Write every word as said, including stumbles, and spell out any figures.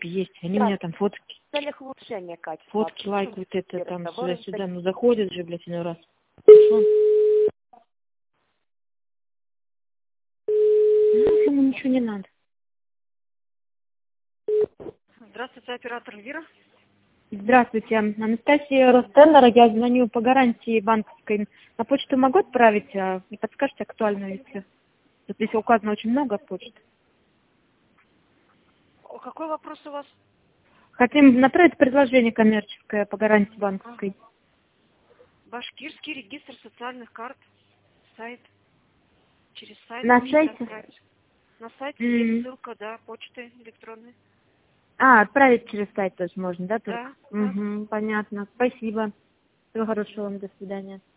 группе есть. Они у меня там фотки. В целях улучшения качества. Фотки лайкают, это И там разговоры сюда-сюда. Ну заходят же, блядь, иной раз. Хорошо. Ну, ему ничего не надо. Здравствуйте, оператор Эльвира. Здравствуйте, Анастасия Ростендера. Я звоню по гарантии банковской. На почту могу отправить? а Не подскажете актуальную, если... Тут здесь указано очень много почт. О, какой вопрос у вас? Хотим направить предложение коммерческое по гарантии банковской. Башкирский регистр социальных карт. Сайт. Через сайт На можете сайте? отправить. На сайте М. есть ссылка, да, почты электронные. А, отправить через сайт тоже можно, да? Да, Только? да. Угу, понятно. Спасибо. Всего хорошего вам. До свидания.